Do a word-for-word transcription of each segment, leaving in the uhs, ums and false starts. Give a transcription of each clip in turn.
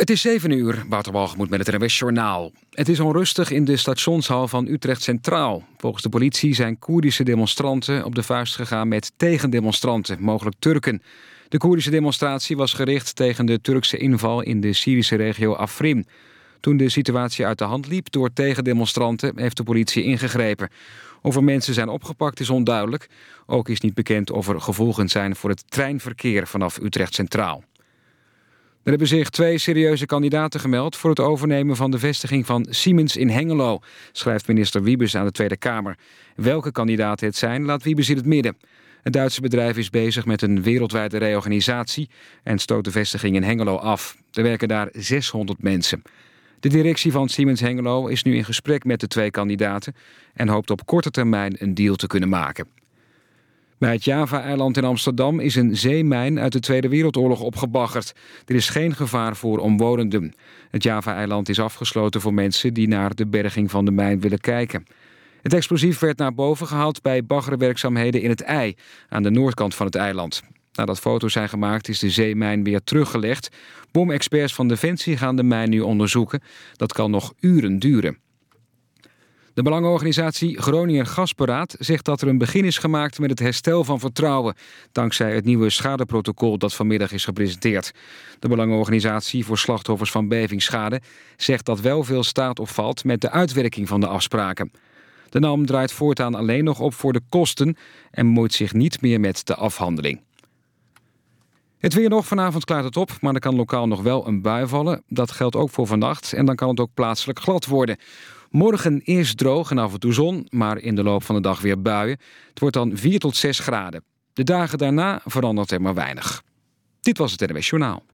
Het is zeven uur, Wouter Walgemoed met het N O S-journaal. Het is onrustig in de stationshal van Utrecht Centraal. Volgens de politie zijn Koerdische demonstranten op de vuist gegaan met tegendemonstranten, mogelijk Turken. De Koerdische demonstratie was gericht tegen de Turkse inval in de Syrische regio Afrin. Toen de situatie uit de hand liep door tegendemonstranten heeft de politie ingegrepen. Of er mensen zijn opgepakt is onduidelijk. Ook is niet bekend of er gevolgen zijn voor het treinverkeer vanaf Utrecht Centraal. Er hebben zich twee serieuze kandidaten gemeld voor het overnemen van de vestiging van Siemens in Hengelo, schrijft minister Wiebes aan de Tweede Kamer. Welke kandidaten het zijn, laat Wiebes in het midden. Het Duitse bedrijf is bezig met een wereldwijde reorganisatie en stoot de vestiging in Hengelo af. Er werken daar zeshonderd mensen. De directie van Siemens Hengelo is nu in gesprek met de twee kandidaten en hoopt op korte termijn een deal te kunnen maken. Bij het Java-eiland in Amsterdam is een zeemijn uit de Tweede Wereldoorlog opgebaggerd. Er is geen gevaar voor omwonenden. Het Java-eiland is afgesloten voor mensen die naar de berging van de mijn willen kijken. Het explosief werd naar boven gehaald bij baggerwerkzaamheden in het IJ, aan de noordkant van het eiland. Nadat foto's zijn gemaakt is de zeemijn weer teruggelegd. Bomexperts van Defensie gaan de mijn nu onderzoeken. Dat kan nog uren duren. De belangenorganisatie Groningen Gasberaad zegt dat er een begin is gemaakt met het herstel van vertrouwen, dankzij het nieuwe schadeprotocol dat vanmiddag is gepresenteerd. De Belangenorganisatie voor slachtoffers van bevingsschade zegt dat wel veel staat of valt met de uitwerking van de afspraken. De N A M draait voortaan alleen nog op voor de kosten en bemoeit zich niet meer met de afhandeling. Het weer nog, vanavond klaart het op, maar er kan lokaal nog wel een bui vallen. Dat geldt ook voor vannacht en dan kan het ook plaatselijk glad worden. Morgen eerst droog en af en toe zon, maar in de loop van de dag weer buien. Het wordt dan vier tot zes graden. De dagen daarna verandert er maar weinig. Dit was het N O S Journaal.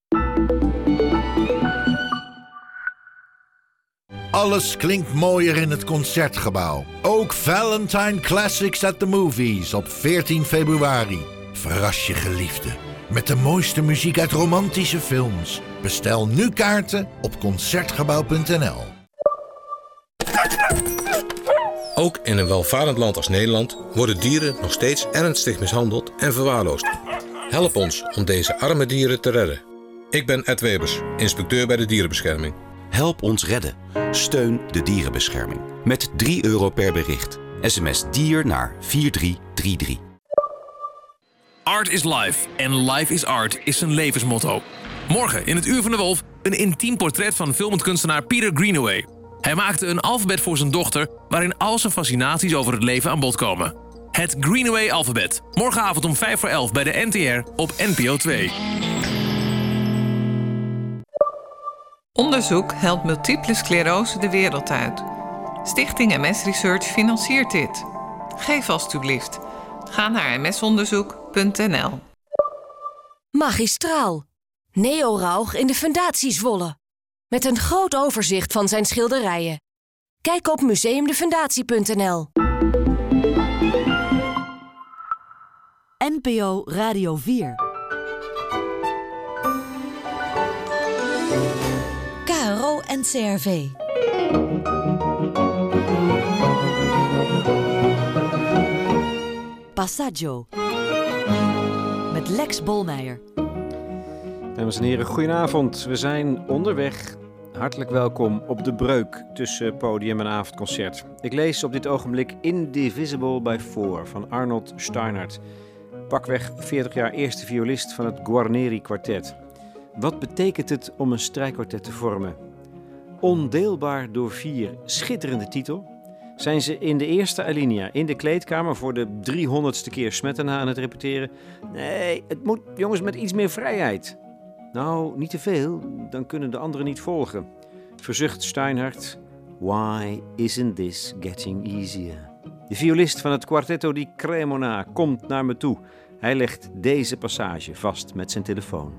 Alles klinkt mooier in het Concertgebouw. Ook Valentine Classics at the Movies op veertien februari. Verras je geliefde met de mooiste muziek uit romantische films. Bestel nu kaarten op concertgebouw punt n l. Ook in een welvarend land als Nederland worden dieren nog steeds ernstig mishandeld en verwaarloosd. Help ons om deze arme dieren te redden. Ik ben Ed Webers, inspecteur bij de dierenbescherming. Help ons redden. Steun de dierenbescherming. Met drie euro per bericht. S M S dier naar vier drie drie drie. Art is life en life is art is zijn levensmotto. Morgen in het Uur van de Wolf een intiem portret van filmend kunstenaar Peter Greenaway. Hij maakte een alfabet voor zijn dochter waarin al zijn fascinaties over het leven aan bod komen. Het Greenaway alfabet. Morgenavond om vijf voor elf bij de N T R op N P O twee. Onderzoek helpt multiple sclerose de wereld uit. Stichting M S Research financiert dit. Geef alstublieft. Ga naar m s onderzoek punt n l. Magistraal. Neo Rauch in de Fundatie Zwolle. Met een groot overzicht van zijn schilderijen. Kijk op museum de fundatie punt n l. N P O Radio vier. K R O en C R V. Passaggio. Met Lex Bolmeijer. Dames en heren, goedenavond. We zijn onderweg. Hartelijk welkom op de breuk tussen podium en avondconcert. Ik lees op dit ogenblik Indivisible by Four van Arnold Steinhardt. Pakweg veertig jaar eerste violist van het Guarneri kwartet. Wat betekent het om een strijkkwartet te vormen? Ondeelbaar door vier, schitterende titel. Zijn ze in de eerste alinea in de kleedkamer voor de driehonderdste keer Smetana aan het repeteren? Nee, het moet jongens met iets meer vrijheid. Nou, niet te veel, dan kunnen de anderen niet volgen. Verzucht Steinhardt. Why isn't this getting easier? De violist van het Quartetto di Cremona komt naar me toe. Hij legt deze passage vast met zijn telefoon.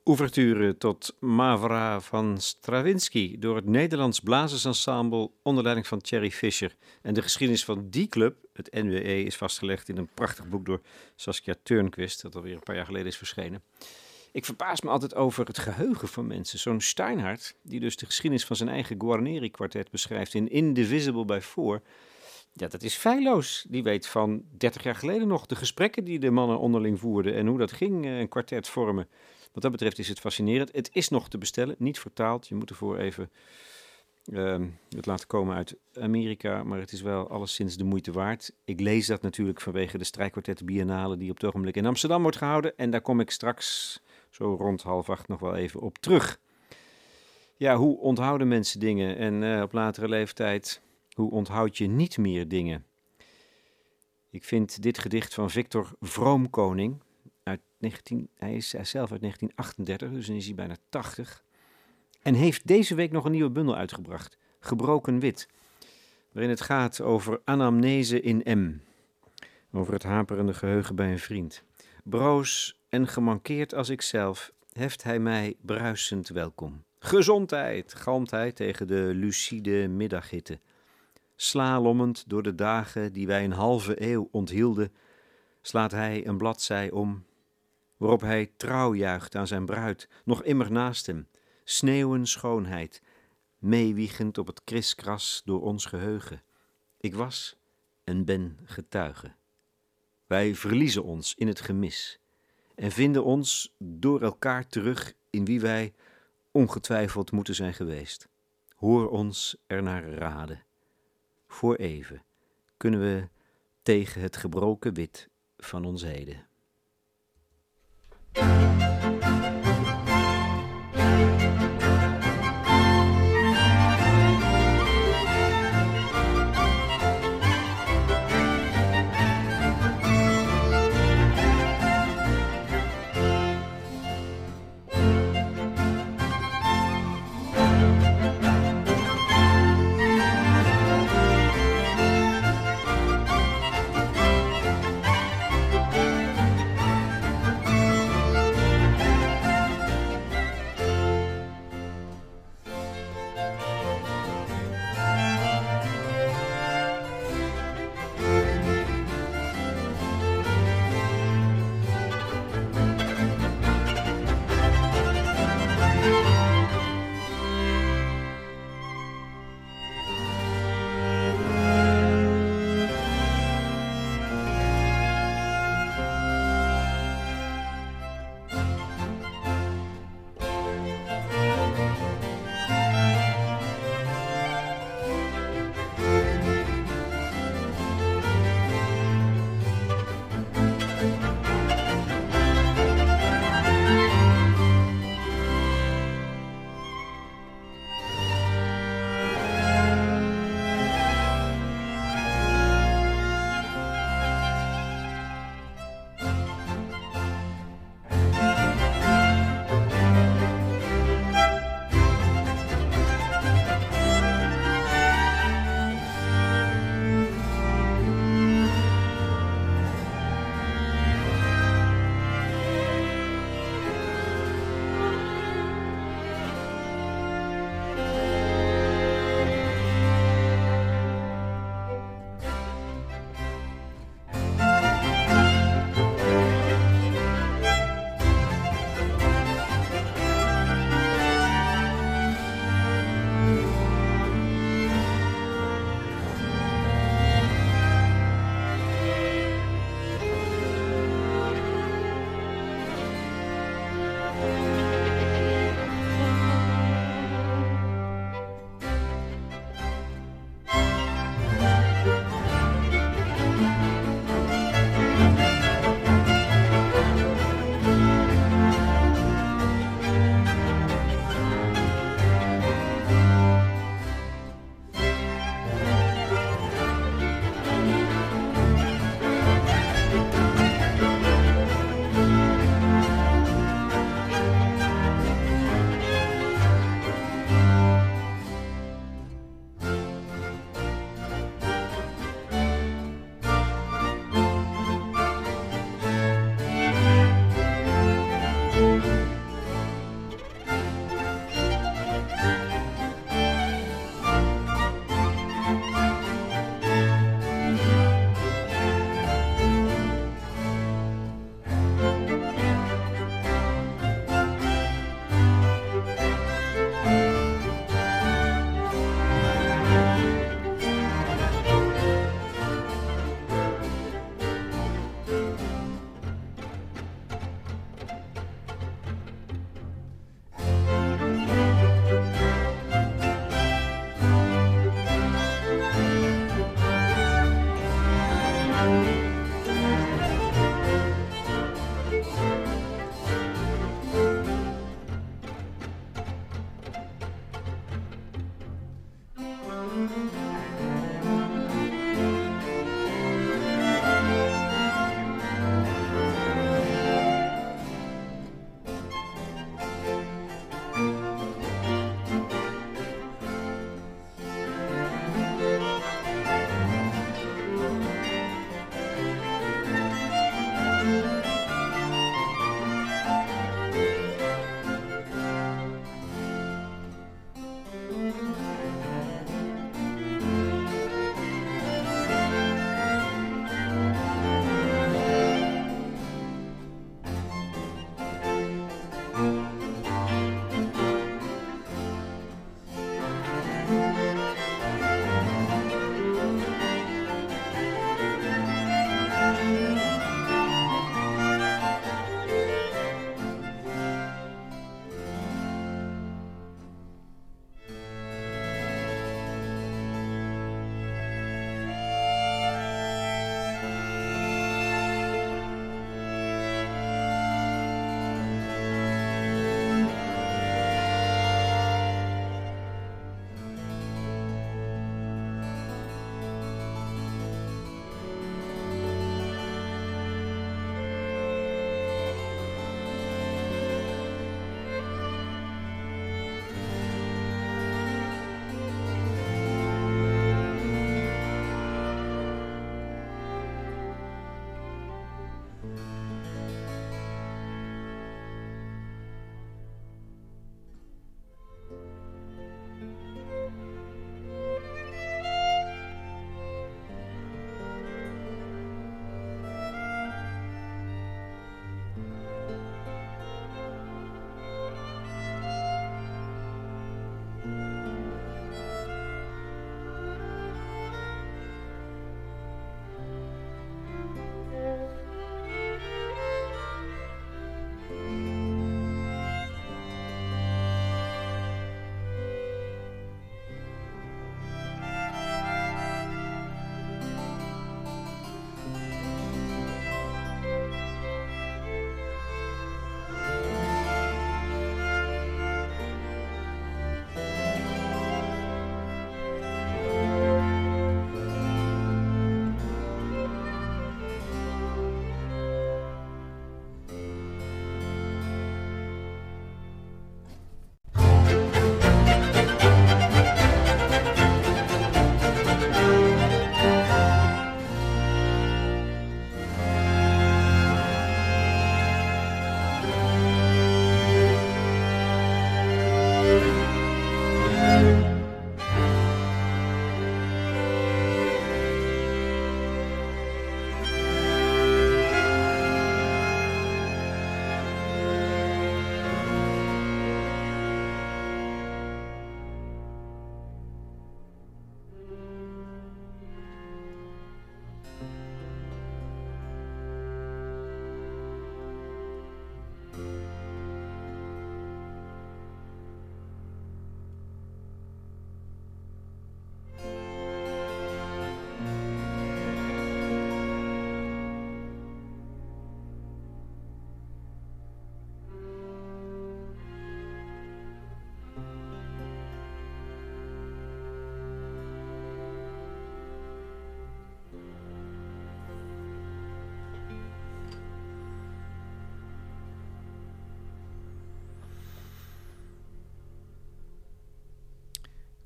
Ouverture tot Mavra van Stravinsky door het Nederlands Blazersensemble onder leiding van Thierry Fischer. En de geschiedenis van die club, het N W E, is vastgelegd in een prachtig boek door Saskia Turnquist, dat alweer een paar jaar geleden is verschenen. Ik verbaas me altijd over het geheugen van mensen. Zo'n Steinhardt, die dus de geschiedenis van zijn eigen Guarneri-kwartet beschrijft in Indivisible by Four. Ja, dat is feilloos. Die weet van dertig jaar geleden nog de gesprekken die de mannen onderling voerden en hoe dat ging, een kwartet vormen. Wat dat betreft is het fascinerend. Het is nog te bestellen, niet vertaald. Je moet ervoor even uh, het laten komen uit Amerika, maar het is wel alleszins de moeite waard. Ik lees dat natuurlijk vanwege de strijkkwartet Biennale die op het ogenblik in Amsterdam wordt gehouden. En daar kom ik straks zo rond half acht nog wel even op terug. Ja, hoe onthouden mensen dingen? En uh, op latere leeftijd, hoe onthoud je niet meer dingen? Ik vind dit gedicht van Victor Vroomkoning uit negentien, hij is zelf uit negentien achtendertig, dus dan is hij bijna tachtig. En heeft deze week nog een nieuwe bundel uitgebracht, Gebroken Wit, waarin het gaat over anamnese in M. Over het haperende geheugen bij een vriend. Broos en gemankeerd als ikzelf, heft hij mij bruisend welkom. Gezondheid, galmt hij tegen de lucide middaghitte. Slalommend door de dagen die wij een halve eeuw onthielden, slaat hij een bladzij om, waarop hij trouw juicht aan zijn bruid, nog immer naast hem, sneeuwen schoonheid, meewiegend op het kriskras door ons geheugen. Ik was en ben getuige. Wij verliezen ons in het gemis en vinden ons door elkaar terug in wie wij ongetwijfeld moeten zijn geweest. Hoor ons ernaar raden. Voor even kunnen we tegen het gebroken wit van ons heden.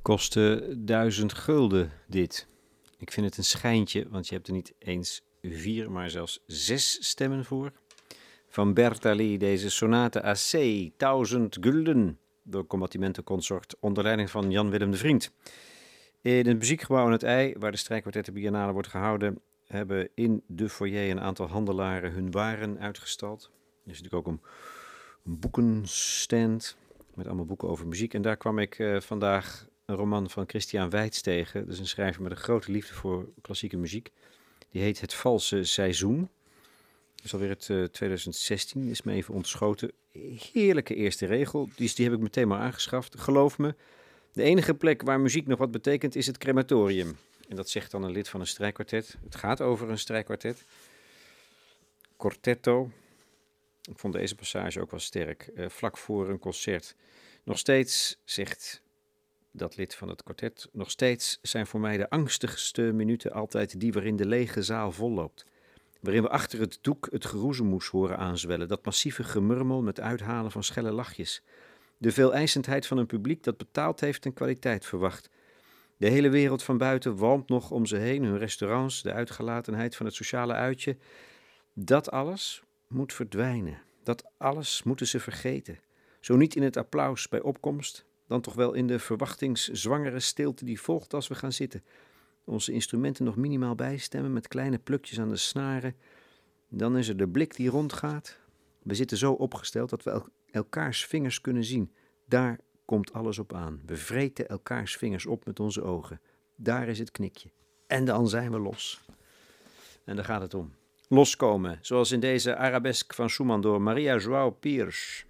kostte duizend gulden dit. Ik vind het een schijntje, want je hebt er niet eens vier, maar zelfs zes stemmen voor. Van Bertali deze sonate A C, duizend gulden, door Combattimento Consort onder leiding van Jan Willem de Vriend. In het muziekgebouw aan het IJ, waar de strijkkwartetten biennale wordt gehouden, hebben in de foyer een aantal handelaren hun waren uitgestald. Er is natuurlijk ook een, een boekenstand met allemaal boeken over muziek. En daar kwam ik uh, vandaag een roman van Christian Weitz tegen. Dat is een schrijver met een grote liefde voor klassieke muziek. Die heet Het Valse Seizoen. Dat is alweer het uh, twintig zestien, is me even ontschoten. Heerlijke eerste regel, die, die heb ik meteen maar aangeschaft. Geloof me, de enige plek waar muziek nog wat betekent is het crematorium. En dat zegt dan een lid van een strijkkwartet. Het gaat over een strijkkwartet. Quartetto. Ik vond deze passage ook wel sterk. Uh, vlak voor een concert. Nog steeds, zegt dat lid van het kwartet, nog steeds zijn voor mij de angstigste minuten altijd die waarin de lege zaal volloopt. Waarin we achter het doek het geroezemoes horen aanzwellen. Dat massieve gemurmel met uithalen van schelle lachjes. De veeleisendheid van een publiek dat betaald heeft en kwaliteit verwacht. De hele wereld van buiten walmt nog om ze heen. Hun restaurants, de uitgelatenheid van het sociale uitje. Dat alles moet verdwijnen. Dat alles moeten ze vergeten. Zo niet in het applaus bij opkomst, dan toch wel in de verwachtingszwangere stilte die volgt als we gaan zitten. Onze instrumenten nog minimaal bijstemmen met kleine plukjes aan de snaren. Dan is er de blik die rondgaat. We zitten zo opgesteld dat we el- elkaars vingers kunnen zien. Daar komt alles op aan. We vreten elkaars vingers op met onze ogen. Daar is het knikje. En dan zijn we los. En daar gaat het om. Loskomen, zoals in deze arabesk van Schumann door Maria João Pires.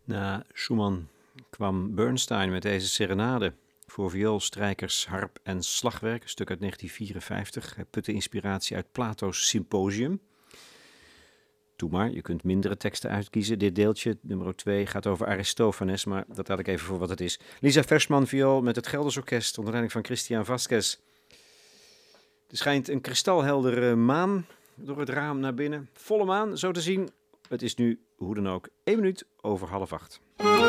Na Schumann kwam Bernstein met deze serenade voor viool, strijkers, harp en slagwerk, een stuk uit negentien vierenvijftig. Hij putte inspiratie uit Plato's Symposium. Doe maar, je kunt mindere teksten uitkiezen. Dit deeltje, nummer twee, gaat over Aristophanes, maar dat laat ik even voor wat het is. Lisa Versman viool met het Gelders Orkest onder leiding van Christian Vasquez. Er schijnt een kristalheldere maan door het raam naar binnen. Volle maan, zo te zien. Het is nu, hoe dan ook, één minuut over half acht.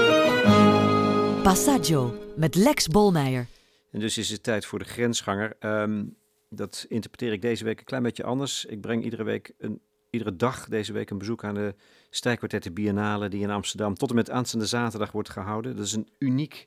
Passaggio met Lex Bolmeijer. En dus is het tijd voor de grensganger. Um, dat interpreteer ik deze week een klein beetje anders. Ik breng iedere week een, iedere dag deze week een bezoek aan de strijkkwartetten Biennale die in Amsterdam tot en met aanstaande zaterdag wordt gehouden. Dat is een uniek,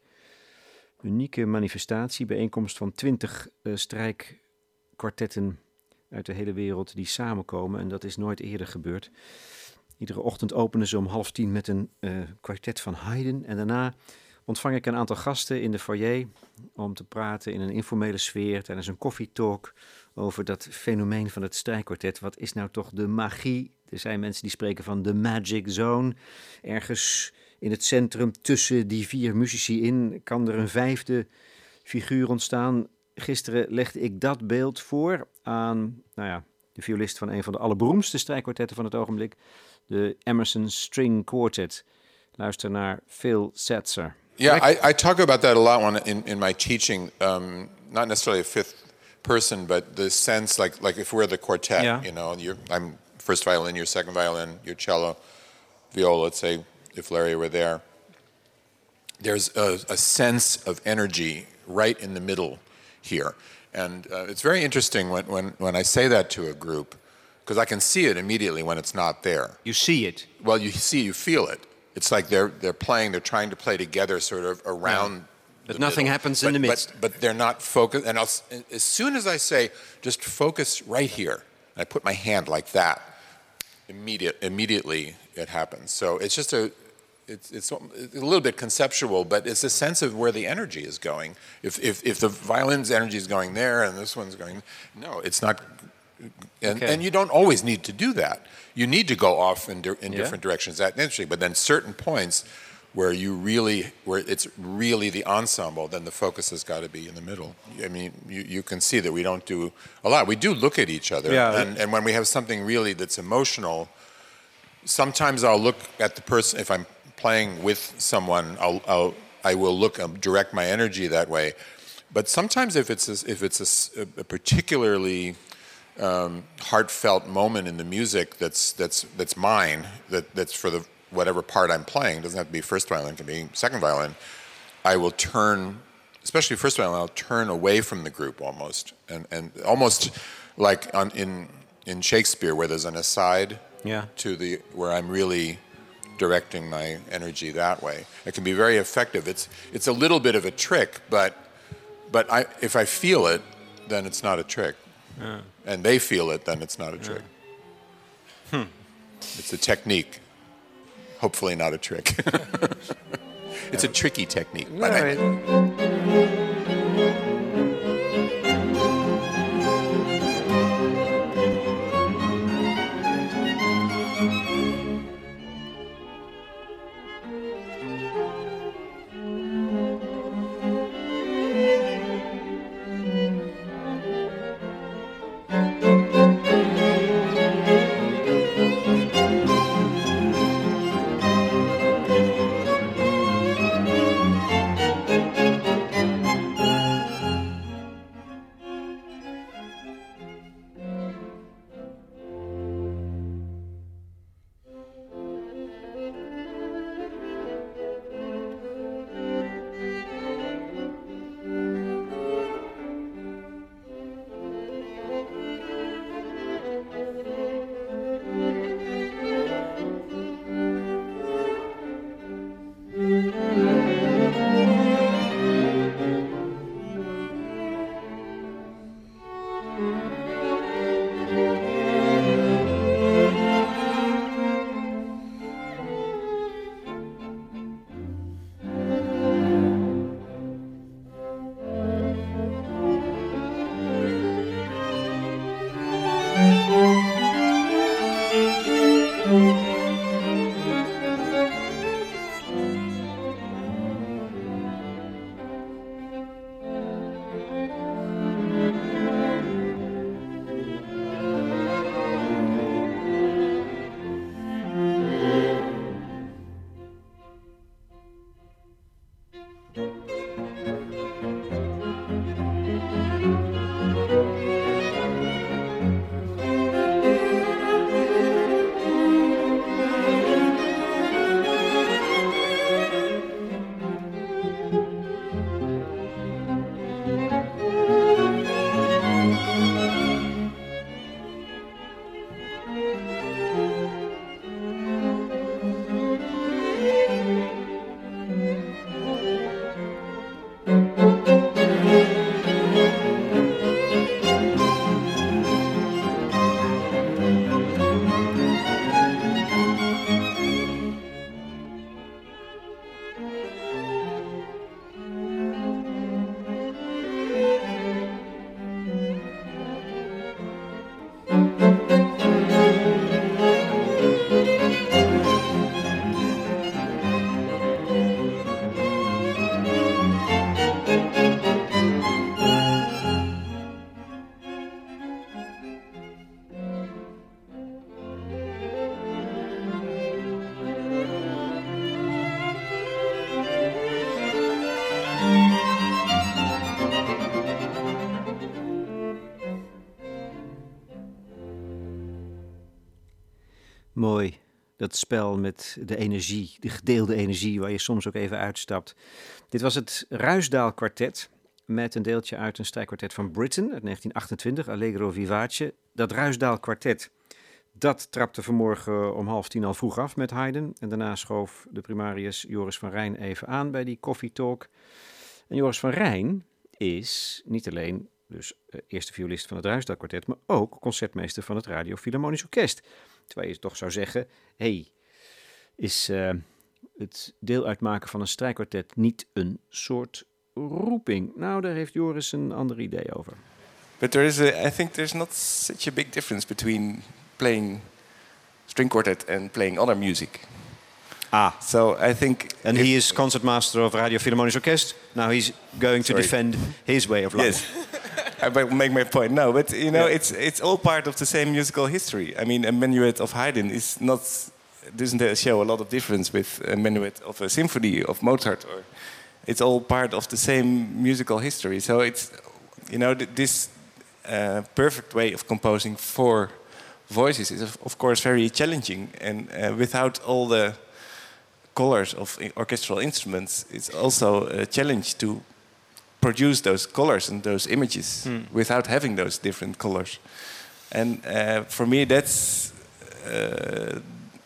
unieke manifestatie, bijeenkomst van twintig uh, strijkkwartetten uit de hele wereld die samenkomen. En dat is nooit eerder gebeurd. Iedere ochtend openen ze om half tien met een uh, kwartet van Haydn. En daarna ontvang ik een aantal gasten in de foyer om te praten in een informele sfeer tijdens een koffietalk over dat fenomeen van het strijkkwartet. Wat is nou toch de magie? Er zijn mensen die spreken van de magic zone. Ergens in het centrum tussen die vier muzici in kan er een vijfde figuur ontstaan. Gisteren legde ik dat beeld voor aan nou ja, de violist van een van de allerberoemdste strijkkwartetten van het ogenblik, de Emerson String Quartet. Luister naar Phil Setzer. Yeah, I, I talk about that a lot when in, in my teaching, um, not necessarily a fifth person, but the sense like like if we're the quartet, yeah. you know, you're, I'm first violin, you're second violin, you're cello, viola, let's say, if Larry were there. There's a, a sense of energy right in the middle here. And uh, it's very interesting when, when, when I say that to a group, because I can see it immediately when it's not there. You see it? Well, you see, you feel it. It's like they're they're playing, they're trying to play together sort of around yeah. But nothing middle. happens but, in the midst. But, but they're not focused. And I'll, as soon as I say, just focus right here, and I put my hand like that, immediate, immediately it happens. So it's just a, it's, it's a little bit conceptual, but it's a sense of where the energy is going. If, if, if the violin's energy is going there and this one's going, no, it's not. And, okay. and you don't always need to do that. You need to go off in, di- in yeah. different directions. That's interesting. But then certain points where you really, where it's really the ensemble, then the focus has got to be in the middle. I mean, you, you can see that we don't do a lot. We do look at each other. Yeah. And, and when we have something really that's emotional, sometimes I'll look at the person, if I'm playing with someone, I'll, I'll, I will look, um, direct my energy that way. But sometimes if it's a, if it's a, a particularly um, heartfelt moment in the music that's that's that's mine, that that's for the whatever part I'm playing, it doesn't have to be first violin, it can be second violin, I will turn, especially first violin, I'll turn away from the group almost, and and almost like on, in in Shakespeare where there's an aside yeah. to the where I'm really directing my energy that way. It can be very effective. It's it's a little bit of a trick, but but I if I feel it, then it's not a trick. Yeah. And they feel it, then it's not a trick. Yeah. Hmm. It's a technique. Hopefully not a trick. It's a tricky technique. But right. I... Mooi, dat spel met de energie, de gedeelde energie waar je soms ook even uitstapt. Dit was het Ruisdaal Kwartet met een deeltje uit een strijkkwartet van Britten uit negentien achtentwintig, Allegro Vivace. Dat Ruisdaal Kwartet, dat trapte vanmorgen om half tien al vroeg af met Haydn. En daarna schoof de primarius Joris van Rijn even aan bij die koffietalk. En Joris van Rijn is niet alleen dus uh, eerste violist van het Ruisdaal Kwartet, maar ook concertmeester van het Radio Philharmonisch Orkest. Terwijl je toch zou zeggen, hey, is uh, het deel uitmaken van een strijkkwartet niet een soort roeping? Nou, daar heeft Joris een ander idee over. But there is a, I think there's not such a big difference between playing string quartet and playing other music. Ah, so I think, and he is concertmaster of Radio Philharmonisch Orkest. Now he's going to Sorry. defend his way of life. Yes. I will make my point. No, but you know, yeah. it's it's all part of the same musical history. I mean, a minuet of Haydn is not doesn't show a lot of difference with a minuet of a symphony of Mozart, or it's all part of the same musical history. So it's, you know, th- this uh, perfect way of composing for voices is of, of course very challenging, and uh, without all the colors of orchestral instruments, it's also a challenge to produce those colors and those images hmm. without having those different colors. And uh, for me, that's uh,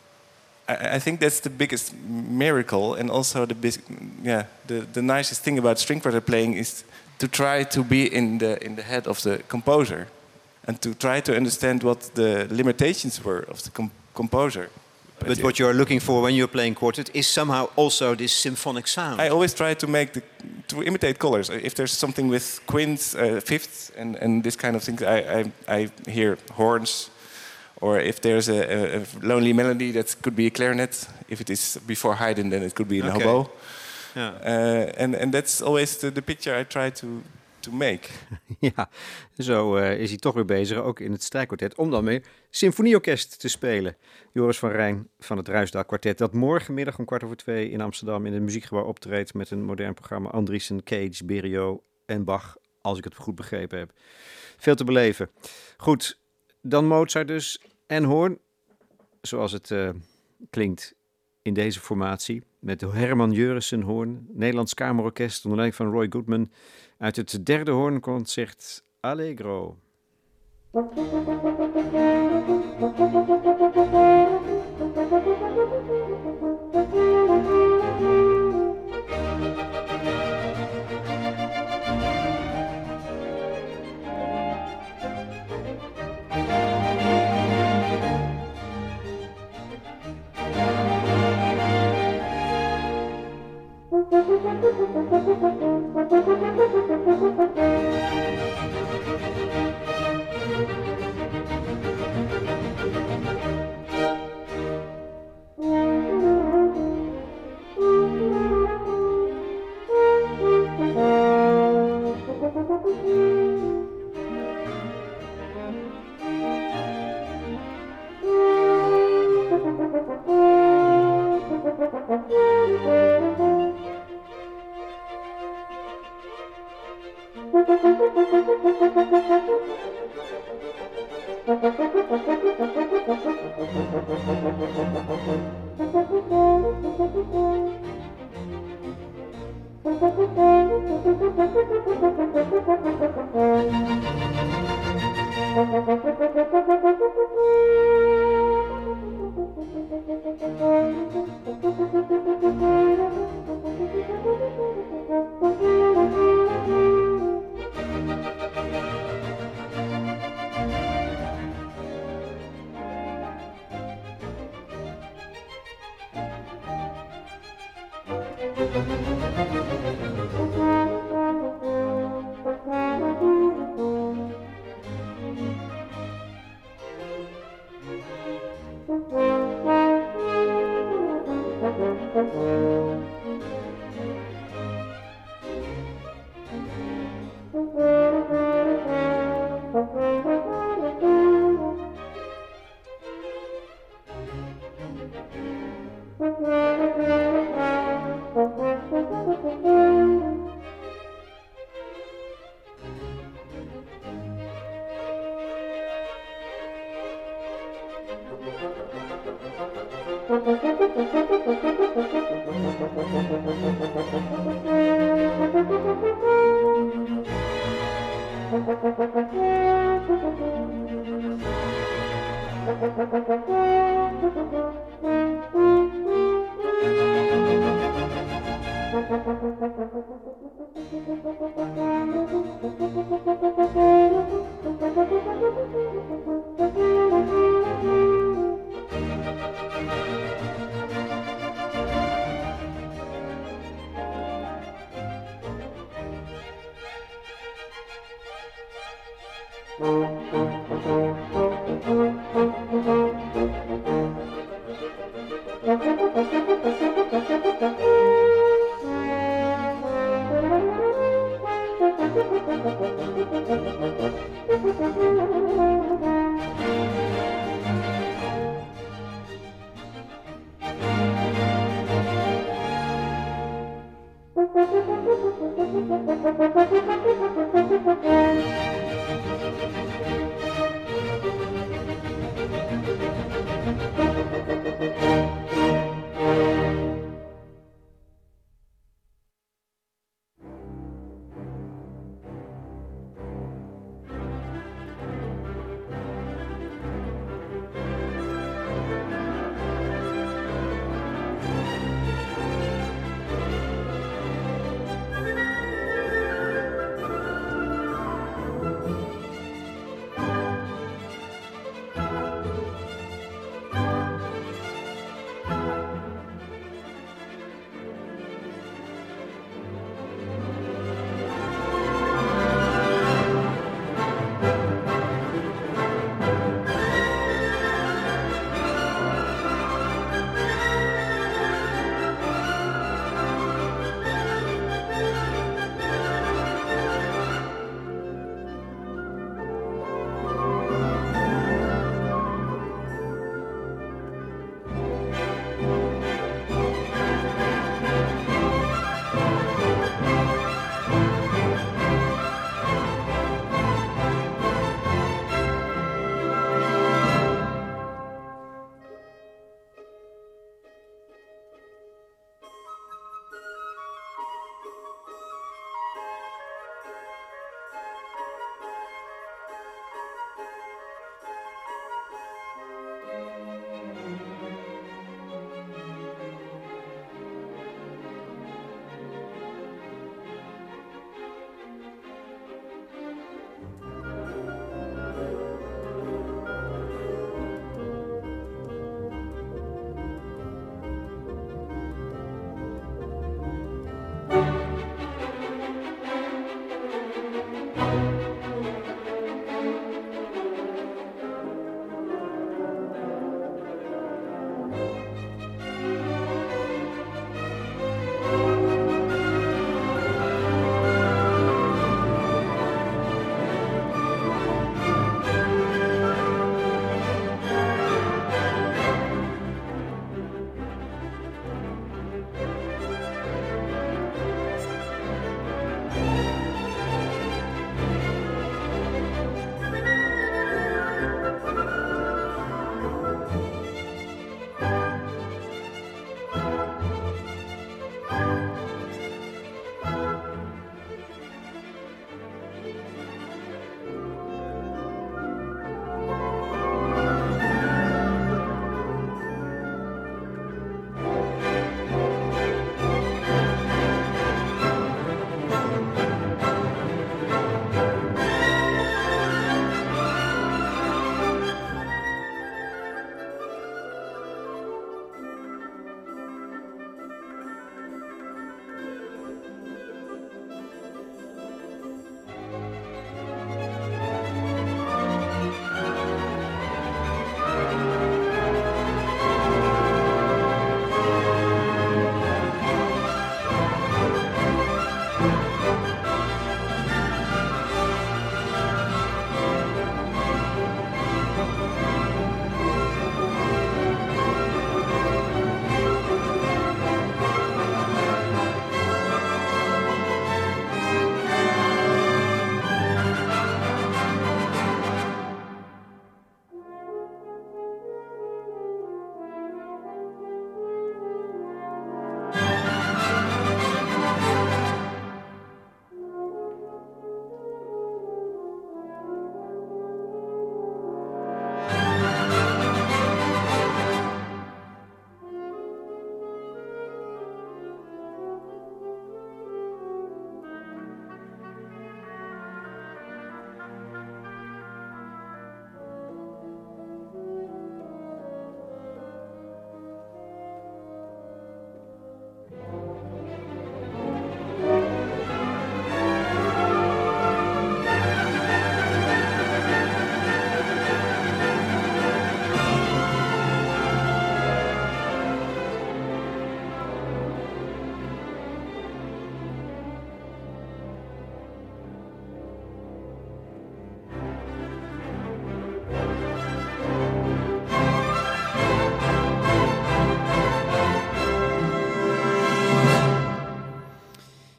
I, I think that's the biggest miracle, and also the big, yeah the, the nicest thing about string quartet playing is to try to be in the in the head of the composer, and to try to understand what the limitations were of the com- composer. But, but what you are looking for when you're playing quartet is somehow also this symphonic sound. I always try to make the to imitate colors. If there's something with quints, uh, fifths, and, and this kind of things, I, I I hear horns. Or if there's a, a, a lonely melody, that could be a clarinet. If it is before Haydn, then it could be an okay. hobo. Yeah. Uh, and and that's always the, the picture I try to to make. Ja, zo uh, is hij toch weer bezig, ook in het strijkkwartet, om dan weer symfonieorkest te spelen. Joris van Rijn van het Ruisdaal Kwartet, dat morgenmiddag om kwart over twee in Amsterdam in het Muziekgebouw optreedt met een modern programma. Andriessen, Cage, Berio en Bach, als ik het goed begrepen heb. Veel te beleven. Goed, dan Mozart dus en hoorn, zoals het uh, klinkt in deze formatie, met Herman Jurissen hoorn, Nederlands Kamerorkest onder leiding van Roy Goodman, uit het derde hoornconcert Allegro.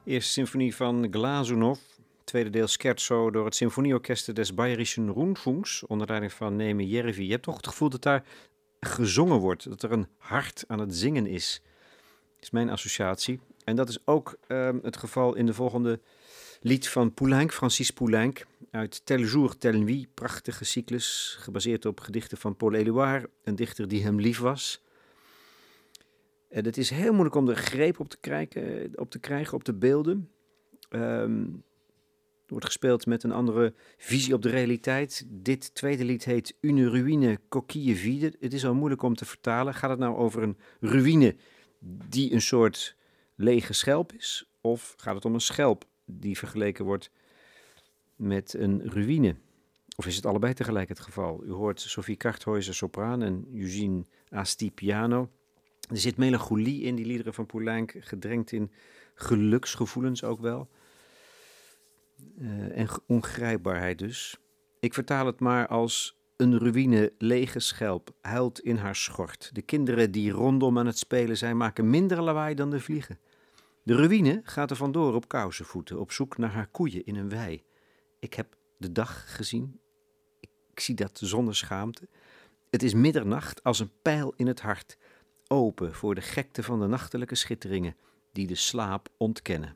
Eerste symfonie van Glazunov. Tweede deel scherzo door het Symfonieorkester des Bayerischen Rundfunks. Onder leiding van Neme Järvi. Je hebt toch het gevoel dat daar gezongen wordt. Dat er een hart aan het zingen is. Dat is mijn associatie. En dat is ook uh, het geval in de volgende lied van Poulenc, Francis Poulenc. Uit Tel jour, telle nuit, prachtige cyclus. Gebaseerd op gedichten van Paul Éluard, een dichter die hem lief was. En het is heel moeilijk om er greep op te krijgen, op te, krijgen, op de beelden. Um, er wordt gespeeld met een andere visie op de realiteit. Dit tweede lied heet Une ruïne coquille vide. Het is al moeilijk om te vertalen. Gaat het nou over een ruïne die een soort lege schelp is? Of gaat het om een schelp die vergeleken wordt met een ruïne? Of is het allebei tegelijk het geval? U hoort Sophie Karthäuser sopraan en Eugene Asti piano. Er zit melancholie in die liederen van Poulenc, gedrenkt in geluksgevoelens ook wel. Uh, en ongrijpbaarheid dus. Ik vertaal het maar als een ruïne lege schelp huilt in haar schort. De kinderen die rondom aan het spelen zijn maken minder lawaai dan de vliegen. De ruïne gaat er vandoor op kousenvoeten, op zoek naar haar koeien in een wei. Ik heb de dag gezien. Ik zie dat zonder schaamte. Het is middernacht als een pijl in het hart, open voor de gekte van de nachtelijke schitteringen die de slaap ontkennen.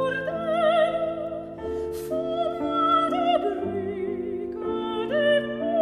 Font moins de bruit que des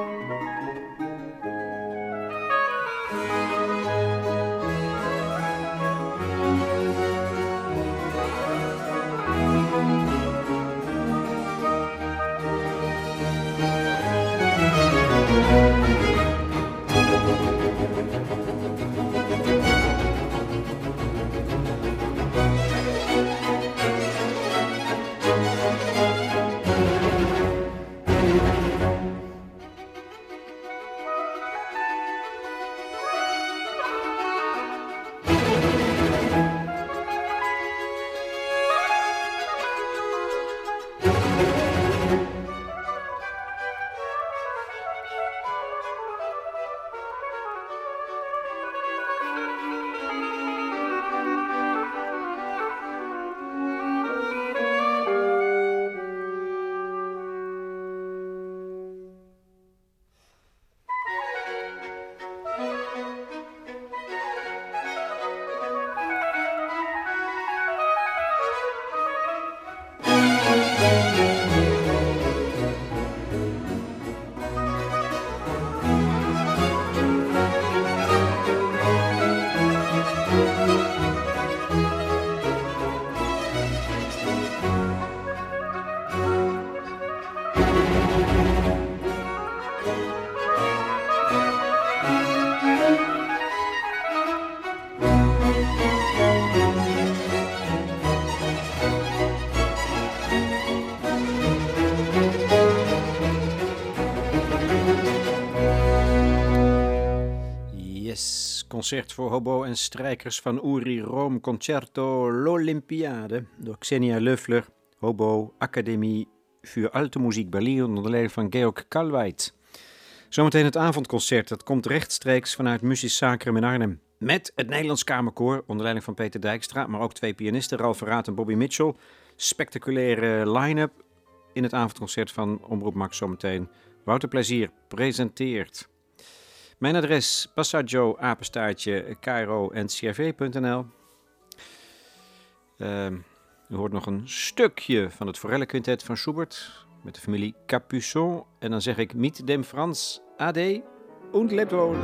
Concert voor hobo en strijkers van Uri Rome Concerto L'Olympiade door Xenia Löffler, Hobo Academie für Alte Musik Berlin onder leiding van Georg Kalweit. Zometeen het avondconcert, dat komt rechtstreeks vanuit Musisch Sacrum in Arnhem. Met het Nederlands Kamerkoor onder leiding van Peter Dijkstra, maar ook twee pianisten, Ralf Verraat en Bobby Mitchell. Spectaculaire line-up in het avondconcert van Omroep Max zometeen. Wouter Plezier presenteert. Mijn adres, passaggio, apenstaartje, k r o n c r v punt n l. Uh, u hoort nog een stukje van het Forellenquintet van Schubert met de familie Capuçon. En dan zeg ik mit dem Franz, ade und lebt wohl.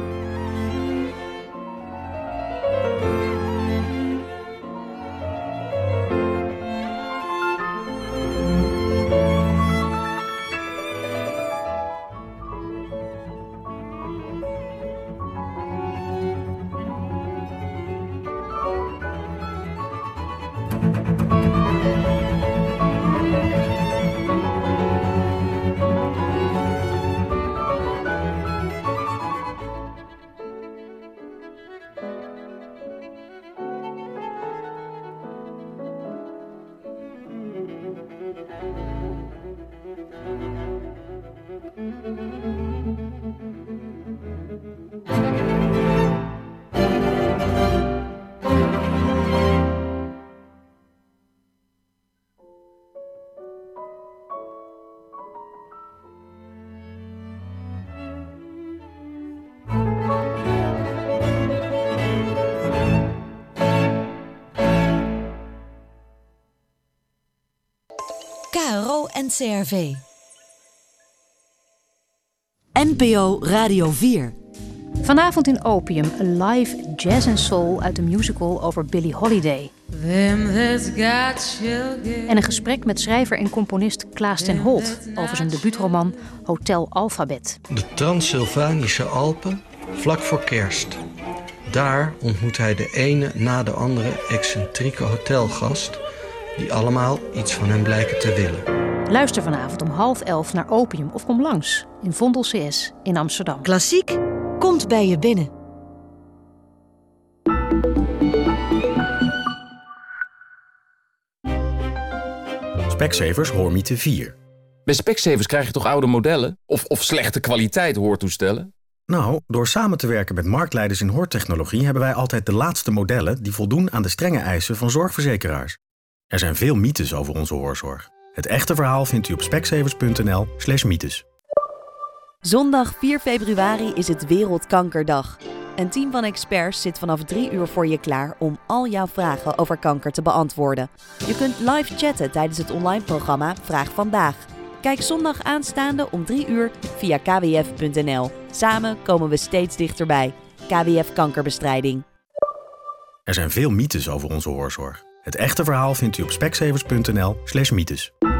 K R O en C R V. N P O Radio vier. Vanavond in Opium, een live jazz en soul uit de musical over Billie Holiday. En een gesprek met schrijver en componist Klaas ten Holt over zijn debuutroman Hotel Alphabet. De Transsylvanische Alpen, vlak voor kerst. Daar ontmoet hij de ene na de andere excentrieke hotelgast die allemaal iets van hem blijken te willen. Luister vanavond om half elf naar Opium of kom langs in Vondel C S in Amsterdam. Klassiek komt bij je binnen. Specsavers Hoormiete vier. Bij Specsavers krijg je toch oude modellen? Of, of slechte kwaliteit hoortoestellen? Nou, door samen te werken met marktleiders in hoortechnologie hebben wij altijd de laatste modellen die voldoen aan de strenge eisen van zorgverzekeraars. Er zijn veel mythes over onze hoorzorg. Het echte verhaal vindt u op specsavers punt n l slash mythes. Zondag vier februari is het Wereldkankerdag. Een team van experts zit vanaf drie uur voor je klaar om al jouw vragen over kanker te beantwoorden. Je kunt live chatten tijdens het online programma Vraag Vandaag. Kijk zondag aanstaande om drie uur via k w f punt n l. Samen komen we steeds dichterbij. K W F Kankerbestrijding. Er zijn veel mythes over onze hoorzorg. Het echte verhaal vindt u op specsavers punt n l slash mythes.